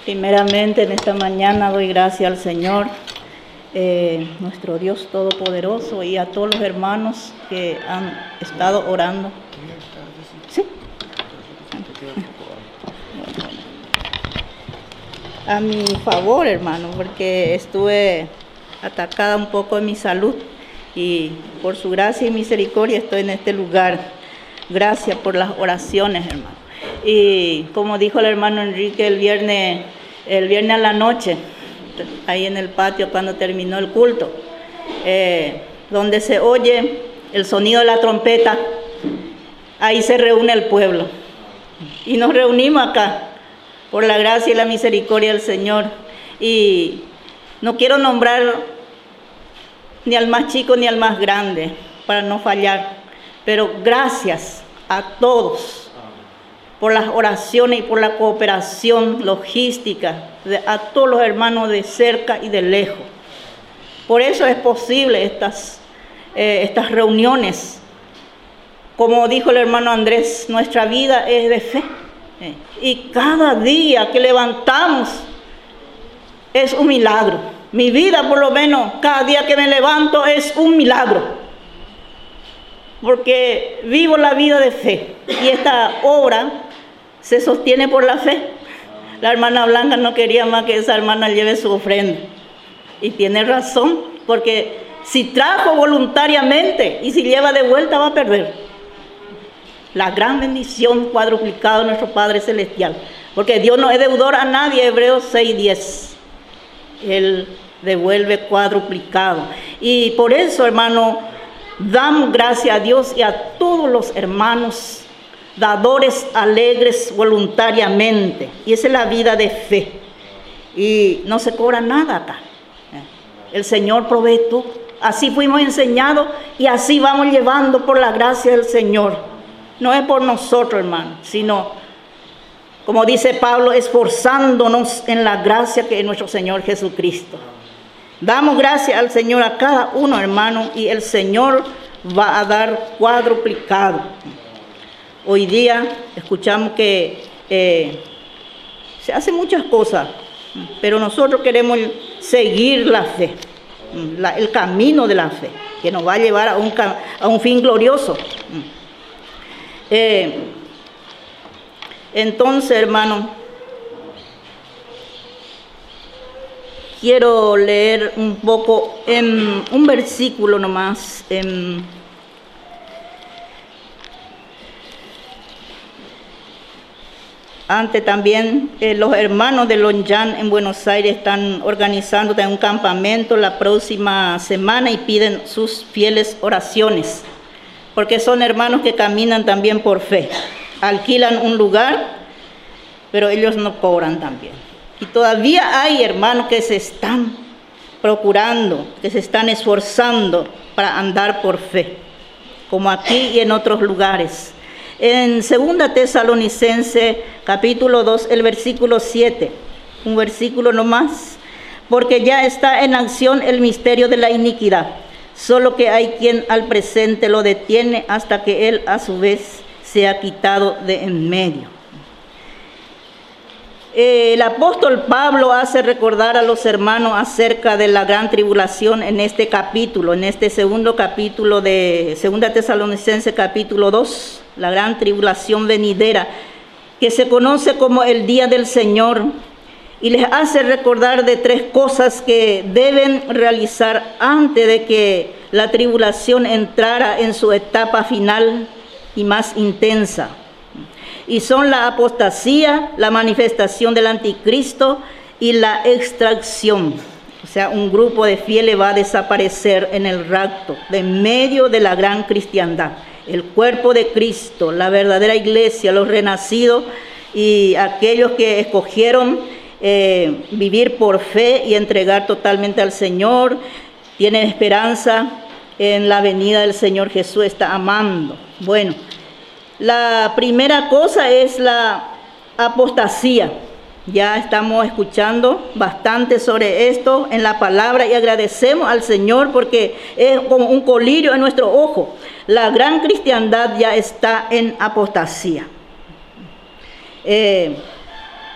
Primeramente en esta mañana doy gracias al Señor, nuestro Dios Todopoderoso, y a todos los hermanos que han estado orando. ¿Sí? A mi favor, hermano, porque estuve atacada un poco en mi salud y por su gracia y misericordia estoy en este lugar. Gracias por las oraciones, hermano. Y como dijo el hermano Enrique el viernes a la noche, ahí en el patio cuando terminó el culto, donde se oye el sonido de la trompeta, ahí se reúne el pueblo. Y nos reunimos acá por la gracia y la misericordia del Señor. Y no quiero nombrar ni al más chico ni al más grande para no fallar, pero gracias a todos por las oraciones y por la cooperación logística a todos los hermanos de cerca y de lejos. Por eso es posible estas reuniones. Como dijo el hermano Andrés, nuestra vida es de fe. Y cada día que levantamos es un milagro. Mi vida, por lo menos, cada día que me levanto es un milagro. Porque vivo la vida de fe. Y esta obra se sostiene por la fe. La hermana Blanca no quería más que esa hermana lleve su ofrenda. Y tiene razón, porque si trajo voluntariamente y si lleva de vuelta va a perder la gran bendición cuadruplicada de nuestro Padre Celestial. Porque Dios no es deudor a nadie, Hebreos 6:10. Él devuelve cuadruplicado. Y por eso, hermano, damos gracias a Dios y a todos los hermanos dadores alegres voluntariamente. Y esa es la vida de fe. Y no se cobra nada acá. El Señor provee todo. Así fuimos enseñados y así vamos llevando por la gracia del Señor. No es por nosotros, hermano, sino, como dice Pablo, esforzándonos en la gracia que es nuestro Señor Jesucristo. Damos gracias al Señor a cada uno, hermano, y el Señor va a dar cuadruplicado. Hoy día escuchamos que se hacen muchas cosas, pero nosotros queremos seguir la fe, el camino de la fe, que nos va a llevar a un fin glorioso. Entonces, hermano, quiero leer un poco en un versículo nomás. Antes también, los hermanos de Lonjan en Buenos Aires están organizando un campamento la próxima semana y piden sus fieles oraciones, porque son hermanos que caminan también por fe. Alquilan un lugar, pero ellos no cobran también. Y todavía hay hermanos que se están procurando, que se están esforzando para andar por fe, como aquí y en otros lugares. En 2 Tesalonicenses, capítulo 2, el versículo 7, un versículo nomás, porque ya está en acción el misterio de la iniquidad, solo que hay quien al presente lo detiene hasta que él a su vez sea quitado de en medio. El apóstol Pablo hace recordar a los hermanos acerca de la gran tribulación en este capítulo, en este segundo capítulo de 2 Tesalonicenses capítulo 2, la gran tribulación venidera, que se conoce como el día del Señor, y les hace recordar de 3 cosas que deben realizar antes de que la tribulación entrara en su etapa final y más intensa. Y son la apostasía, la manifestación del anticristo y la extracción. O sea, un grupo de fieles va a desaparecer en el rapto, de medio de la gran cristiandad. El cuerpo de Cristo, la verdadera iglesia, los renacidos y aquellos que escogieron vivir por fe y entregar totalmente al Señor, tienen esperanza en la venida del Señor Jesús, está amando. Bueno, la primera cosa es la apostasía. Ya estamos escuchando bastante sobre esto en la palabra y agradecemos al Señor porque es como un colirio en nuestro ojo. La gran cristiandad ya está en apostasía.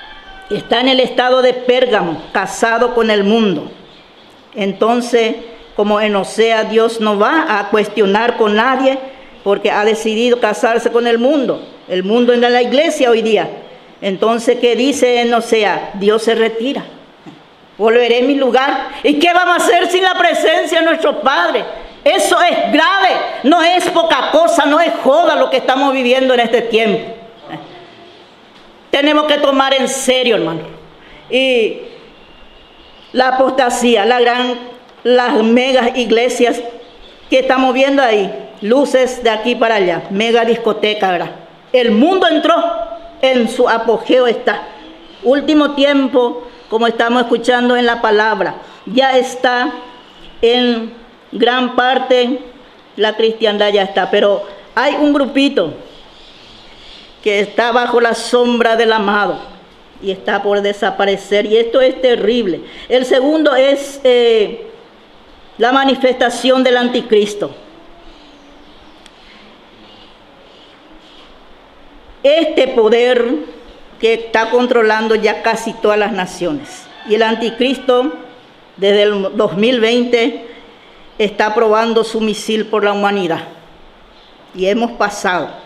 está en el estado de Pérgamo, casado con el mundo. Entonces, como en Osea, Dios no va a cuestionar con nadie porque ha decidido casarse con el mundo. El mundo es la iglesia hoy día. Entonces, ¿qué dice en Osea? Dios se retira. Volveré a mi lugar. ¿Y qué vamos a hacer sin la presencia de nuestro Padre? Eso es grave, no es poca cosa, no es joda lo que estamos viviendo en este tiempo. Tenemos que tomar en serio, hermano. Y la apostasía, las megas iglesias que estamos viendo ahí, luces de aquí para allá, mega discoteca, ¿verdad? El mundo entró, en su apogeo está. Último tiempo, como estamos escuchando en la palabra, ya está en gran parte, la cristiandad ya está, pero hay un grupito que está bajo la sombra del amado y está por desaparecer, y esto es terrible. El segundo es la manifestación del anticristo. Este poder que está controlando ya casi todas las naciones, y el anticristo desde el 2020 está probando su misil por la humanidad, y hemos pasado.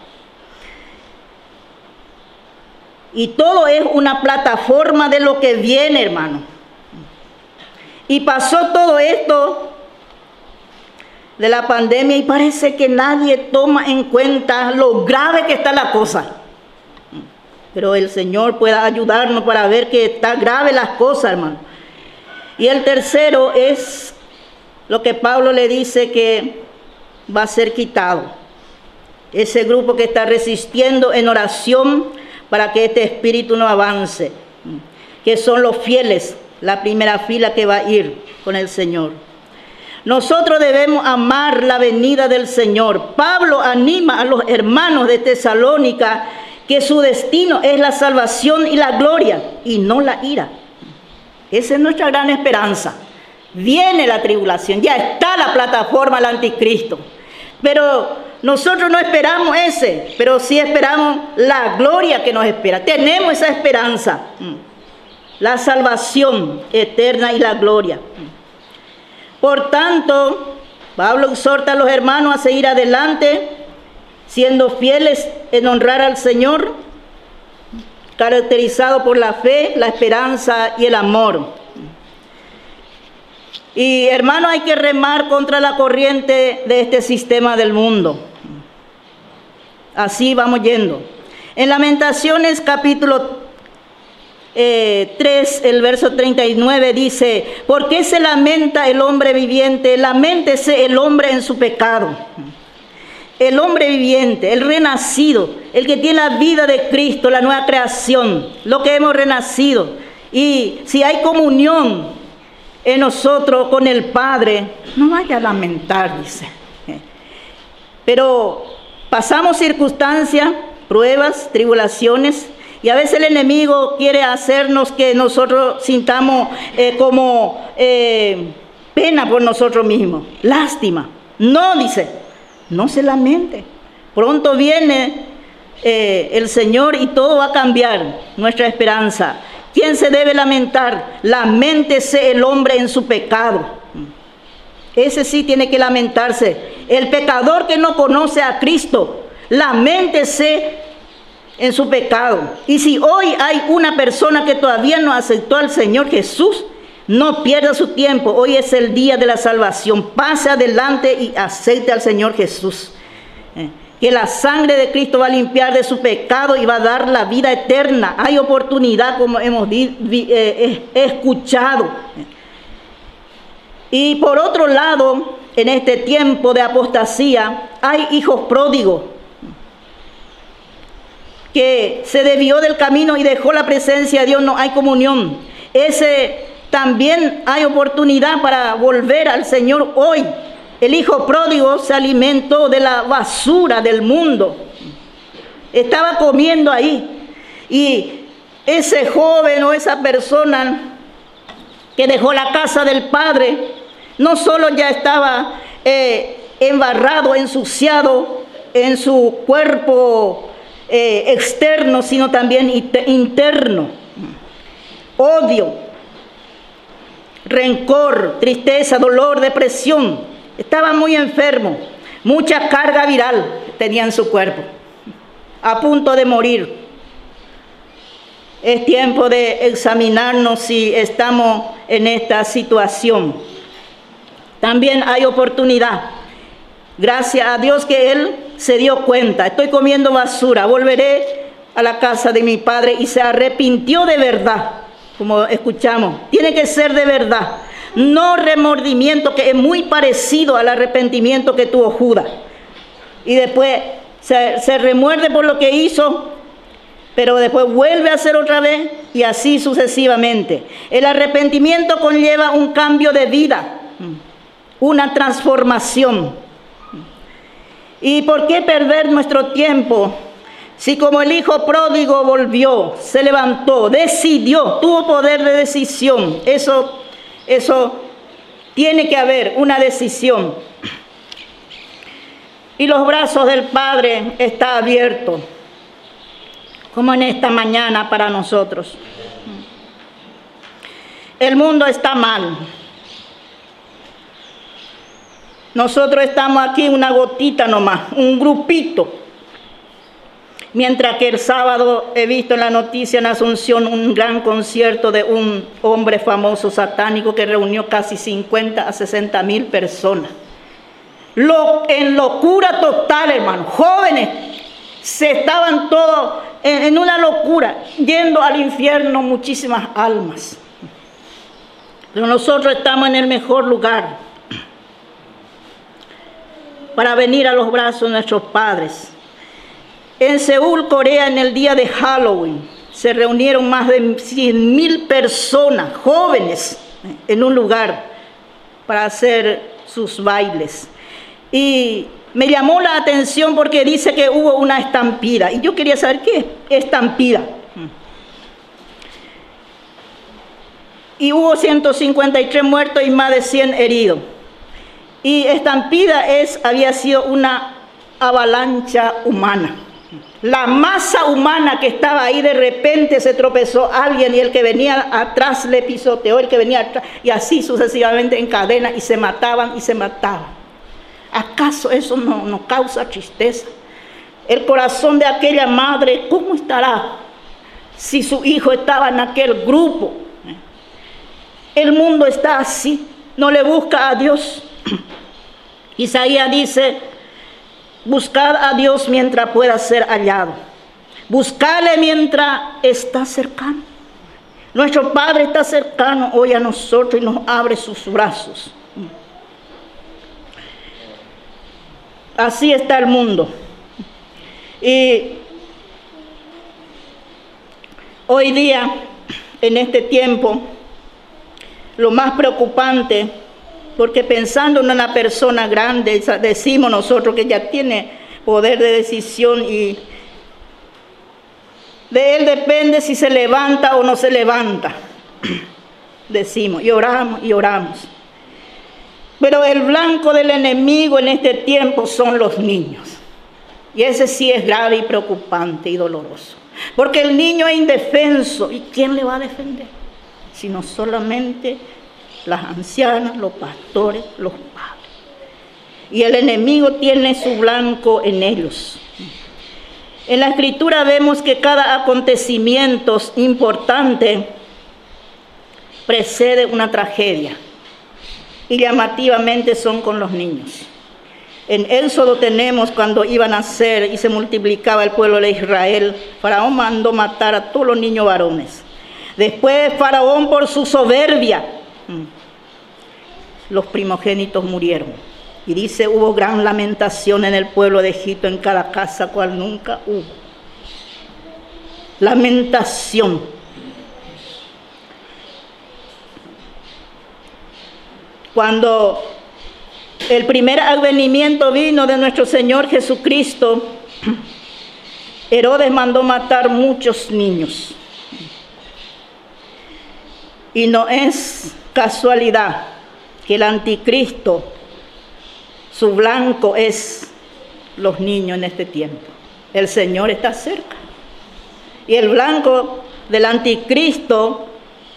Y todo es una plataforma de lo que viene, hermano. Y pasó todo esto de la pandemia y parece que nadie toma en cuenta lo grave que está la cosa. Pero el Señor pueda ayudarnos para ver que está grave las cosas, hermano. Y el tercero es lo que Pablo le dice que va a ser quitado. Ese grupo que está resistiendo en oración para que este espíritu no avance, que son los fieles, la primera fila que va a ir con el Señor. Nosotros debemos amar la venida del Señor. Pablo anima a los hermanos de Tesalónica que su destino es la salvación y la gloria, y no la ira. Esa es nuestra gran esperanza. Viene la tribulación, ya está la plataforma del anticristo, pero nosotros no esperamos ese, pero sí esperamos la gloria que nos espera. Tenemos esa esperanza, la salvación eterna y la gloria. Por tanto, Pablo exhorta a los hermanos a seguir adelante, siendo fieles en honrar al Señor, caracterizado por la fe, la esperanza y el amor. Y hermano, hay que remar contra la corriente de este sistema del mundo. Así vamos yendo. En Lamentaciones capítulo 3, el verso 39 dice: ¿por qué se lamenta el hombre viviente? Laméntese el hombre en su pecado. El hombre viviente, el renacido, el que tiene la vida de Cristo, la nueva creación, lo que hemos renacido. Y si hay comunión en nosotros con el Padre, no vaya a lamentar, dice. Pero pasamos circunstancias, pruebas, tribulaciones, y a veces el enemigo quiere hacernos que nosotros sintamos pena por nosotros mismos, lástima. No, dice, no se lamente. Pronto viene el Señor y todo va a cambiar, nuestra esperanza. ¿Quién se debe lamentar? Laméntese el hombre en su pecado. Ese sí tiene que lamentarse. El pecador que no conoce a Cristo, laméntese en su pecado. Y si hoy hay una persona que todavía no aceptó al Señor Jesús, no pierda su tiempo. Hoy es el día de la salvación. Pase adelante y acepte al Señor Jesús. Que la sangre de Cristo va a limpiar de su pecado y va a dar la vida eterna. Hay oportunidad, como hemos escuchado. Y por otro lado, en este tiempo de apostasía, hay hijos pródigos que se desvió del camino y dejó la presencia de Dios. No hay comunión. Ese también hay oportunidad para volver al Señor hoy. El hijo pródigo se alimentó de la basura del mundo. Estaba comiendo ahí. Y ese joven o esa persona que dejó la casa del padre, no solo ya estaba embarrado, ensuciado en su cuerpo externo, sino también interno. odio, rencor, tristeza, dolor, depresión. Estaba muy enfermo, mucha carga viral tenía en su cuerpo, a punto de morir. Es tiempo de examinarnos si estamos en esta situación. También hay oportunidad. Gracias a Dios que él se dio cuenta. Estoy comiendo basura, volveré a la casa de mi padre, y se arrepintió de verdad, como escuchamos. Tiene que ser de verdad, no remordimiento, que es muy parecido al arrepentimiento que tuvo Judas. Y después se remuerde por lo que hizo, pero después vuelve a hacer otra vez, y así sucesivamente. El arrepentimiento conlleva un cambio de vida, una transformación. ¿Y por qué perder nuestro tiempo? Si como el hijo pródigo volvió, se levantó, decidió, tuvo poder de decisión. Eso tiene que haber una decisión. Y los brazos del Padre están abiertos, como en esta mañana para nosotros. El mundo está mal. Nosotros estamos aquí una gotita nomás, un grupito. Mientras que el sábado he visto en la noticia en Asunción un gran concierto de un hombre famoso satánico que reunió casi 50 a 60 mil personas. En locura total, hermano. Jóvenes se estaban todos en una locura, yendo al infierno muchísimas almas. Pero nosotros estamos en el mejor lugar para venir a los brazos de nuestros padres. En Seúl, Corea, en el día de Halloween, se reunieron más de 100.000 personas, jóvenes, en un lugar para hacer sus bailes. Y me llamó la atención porque dice que hubo una estampida. Y yo quería saber qué estampida. Y hubo 153 muertos y más de 100 heridos. Y estampida había sido una avalancha humana. La masa humana que estaba ahí, de repente se tropezó alguien y el que venía atrás le pisoteó, el que venía atrás, y así sucesivamente en cadena, y se mataban y se mataban. ¿Acaso eso no causa tristeza? El corazón de aquella madre, ¿cómo estará si su hijo estaba en aquel grupo? El mundo está así, no le busca a Dios. Isaías dice: buscad a Dios mientras pueda ser hallado. Buscadle mientras está cercano. Nuestro Padre está cercano hoy a nosotros y nos abre sus brazos. Así está el mundo. Y hoy día, en este tiempo, lo más preocupante, porque pensando en una persona grande, decimos nosotros que ya tiene poder de decisión y de él depende si se levanta o no se levanta. Decimos y oramos y oramos. Pero el blanco del enemigo en este tiempo son los niños. Y ese sí es grave y preocupante y doloroso. Porque el niño es indefenso. ¿Y quién le va a defender? Sino solamente las ancianas, los pastores, los padres. Y el enemigo tiene su blanco en ellos. En la Escritura vemos que cada acontecimiento importante precede una tragedia. Y llamativamente son con los niños. En Éxodo tenemos cuando iban a nacer y se multiplicaba el pueblo de Israel, Faraón mandó matar a todos los niños varones. Después Faraón, por su soberbia, los primogénitos murieron. Y dice, hubo gran lamentación en el pueblo de Egipto, en cada casa, cual nunca hubo. Lamentación. Cuando el primer advenimiento vino de nuestro Señor Jesucristo, Herodes mandó matar muchos niños. Y no es casualidad que el anticristo, su blanco es los niños en este tiempo. El Señor está cerca. Y el blanco del anticristo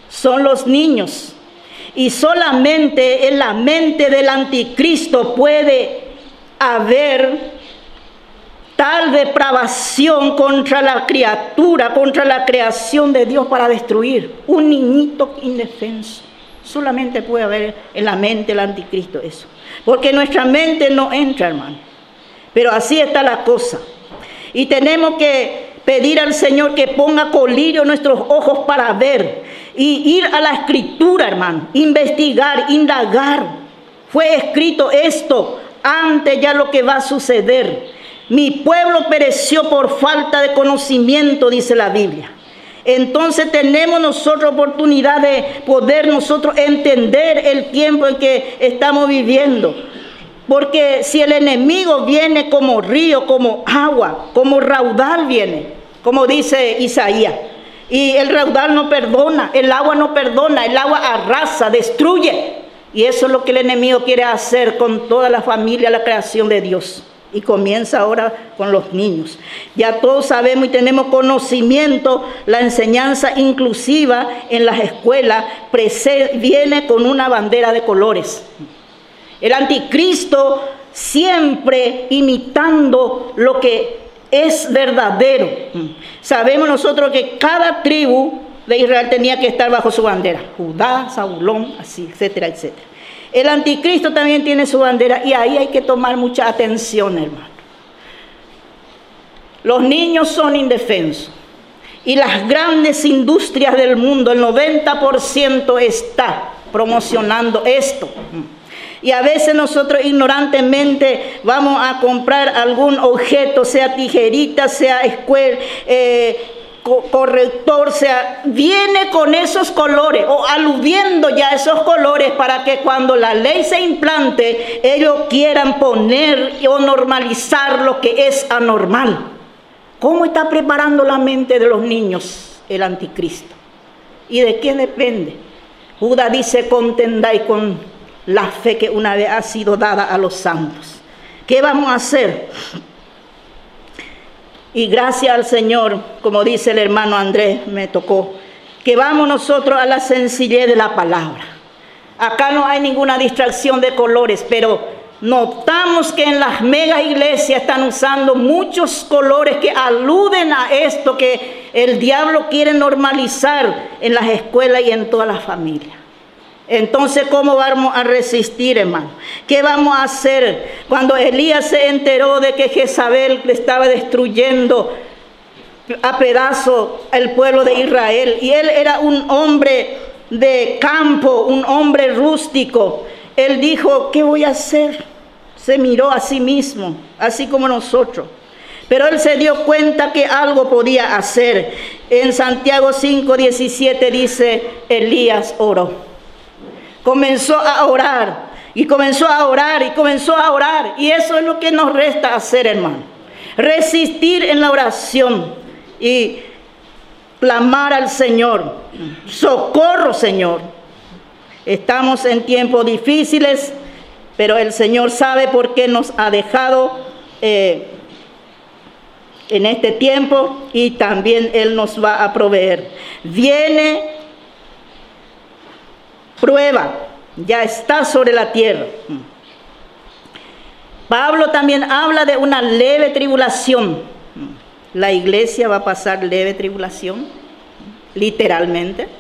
son los niños. Y solamente en la mente del anticristo puede haber tal depravación contra la criatura, contra la creación de Dios para destruir. Un niñito indefenso. Solamente puede haber en la mente del anticristo eso. Porque nuestra mente no entra, hermano. Pero así está la cosa. Y tenemos que pedir al Señor que ponga colirio en nuestros ojos para ver. Y ir a la escritura, hermano. Investigar, indagar. Fue escrito esto antes ya lo que va a suceder. Mi pueblo pereció por falta de conocimiento, dice la Biblia. Entonces tenemos nosotros oportunidad de poder nosotros entender el tiempo en que estamos viviendo. Porque si el enemigo viene como río, como agua, como raudal viene, como dice Isaías. Y el raudal no perdona, el agua no perdona, el agua arrasa, destruye. Y eso es lo que el enemigo quiere hacer con toda la familia, la creación de Dios. Y comienza ahora con los niños. Ya todos sabemos y tenemos conocimiento, la enseñanza inclusiva en las escuelas viene con una bandera de colores. El anticristo siempre imitando lo que es verdadero. Sabemos nosotros que cada tribu de Israel tenía que estar bajo su bandera. Judá, Zabulón, así, etcétera, etcétera. El anticristo también tiene su bandera y ahí hay que tomar mucha atención, hermano. Los niños son indefensos y las grandes industrias del mundo, el 90% está promocionando esto. Y a veces nosotros ignorantemente vamos a comprar algún objeto, sea tijerita, sea corrector, sea, viene con esos colores o aludiendo ya esos colores para que cuando la ley se implante, ellos quieran poner o normalizar lo que es anormal. ¿Cómo está preparando la mente de los niños el anticristo? ¿Y de qué depende? Judas dice, contendáis con la fe que una vez ha sido dada a los santos. ¿Qué vamos a hacer? Y gracias al Señor, como dice el hermano Andrés, me tocó, que vamos nosotros a la sencillez de la palabra. Acá no hay ninguna distracción de colores, pero notamos que en las mega iglesias están usando muchos colores que aluden a esto que el diablo quiere normalizar en las escuelas y en todas las familias. Entonces, ¿cómo vamos a resistir, hermano? ¿Qué vamos a hacer cuando Elías se enteró de que Jezabel le estaba destruyendo a pedazos el pueblo de Israel? Y él era un hombre de campo, un hombre rústico. Él dijo, ¿qué voy a hacer? Se miró a sí mismo, así como nosotros. Pero él se dio cuenta que algo podía hacer. En Santiago 5:17 dice, Elías oró. Comenzó a orar, y comenzó a orar, y comenzó a orar. Y eso es lo que nos resta hacer, hermano. Resistir en la oración y clamar al Señor. Socorro, Señor. Estamos en tiempos difíciles, pero el Señor sabe por qué nos ha dejado en este tiempo y también Él nos va a proveer. Viene prueba, ya está sobre la tierra. Pablo también habla de una leve tribulación. La iglesia va a pasar leve tribulación, literalmente.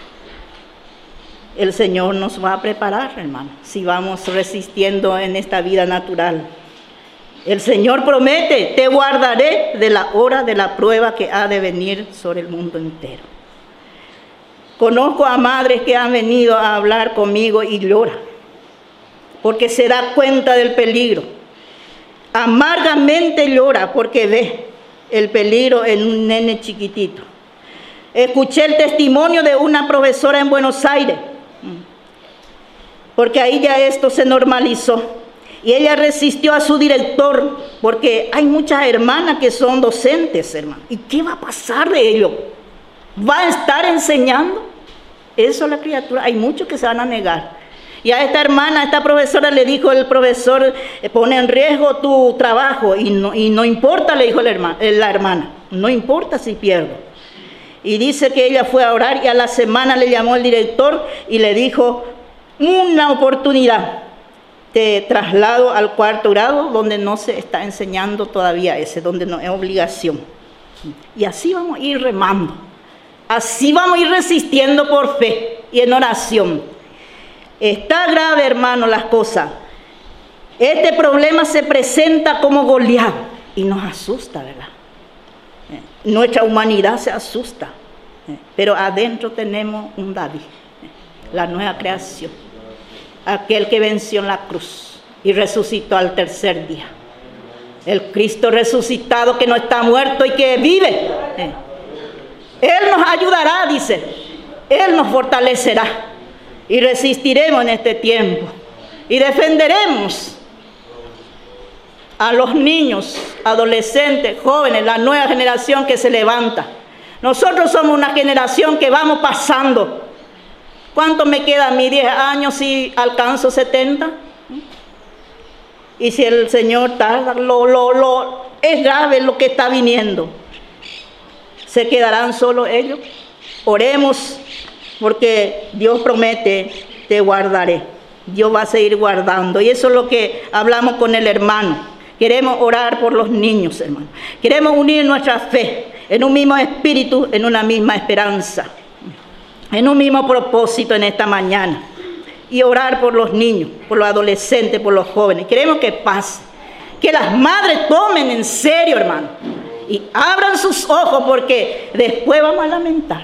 El Señor nos va a preparar, hermano, si vamos resistiendo en esta vida natural. El Señor promete, te guardaré de la hora de la prueba que ha de venir sobre el mundo entero. Conozco a madres que han venido a hablar conmigo y lloran, porque se da cuenta del peligro. Amargamente llora porque ve el peligro en un nene chiquitito. Escuché el testimonio de una profesora en Buenos Aires, porque ahí ya esto se normalizó. Y ella resistió a su director, porque hay muchas hermanas que son docentes, hermano. ¿Y qué va a pasar de ello? ¿Va a estar enseñando? Eso es la criatura. Hay muchos que se van a negar. Y a esta hermana, a esta profesora le dijo el profesor, pone en riesgo tu trabajo. Y no importa, le dijo la hermana, no importa si pierdo. Y dice que ella fue a orar y a la semana le llamó el director y le dijo, una oportunidad, te traslado al 4º grado donde no se está enseñando todavía ese, donde no es obligación. Y así vamos a ir remando, así vamos a ir resistiendo por fe y en oración. Está grave, hermano, las cosas. Este problema se presenta como Goliat y nos asusta, ¿verdad? Nuestra humanidad se asusta, pero adentro tenemos un David, la nueva creación, aquel que venció en la cruz y resucitó al 3er día. El Cristo resucitado que no está muerto y que vive. Él nos ayudará, dice. Él nos fortalecerá y resistiremos en este tiempo y defenderemos a los niños, adolescentes, jóvenes, la nueva generación que se levanta. Nosotros somos una generación que vamos pasando. ¿Cuánto me queda a mí? 10 años si alcanzo 70. Y si el Señor tarda, es grave lo que está viniendo. ¿Se quedarán solo ellos? Oremos, porque Dios promete, te guardaré. Dios va a seguir guardando. Y eso es lo que hablamos con el hermano. Queremos orar por los niños, hermano. Queremos unir nuestra fe en un mismo espíritu, en una misma esperanza, en un mismo propósito en esta mañana. Y orar por los niños, por los adolescentes, por los jóvenes. Queremos que pase. Que las madres tomen en serio, hermano. Y abran sus ojos porque después vamos a lamentar.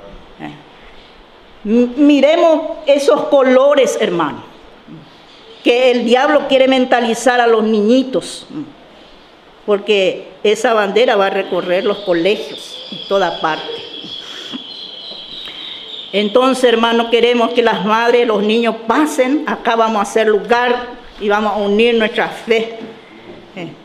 Miremos esos colores, hermano, que el diablo quiere mentalizar a los niñitos, porque esa bandera va a recorrer los colegios en toda parte. Entonces, hermano, queremos que las madres, los niños pasen. Acá vamos a hacer lugar y vamos a unir nuestra fe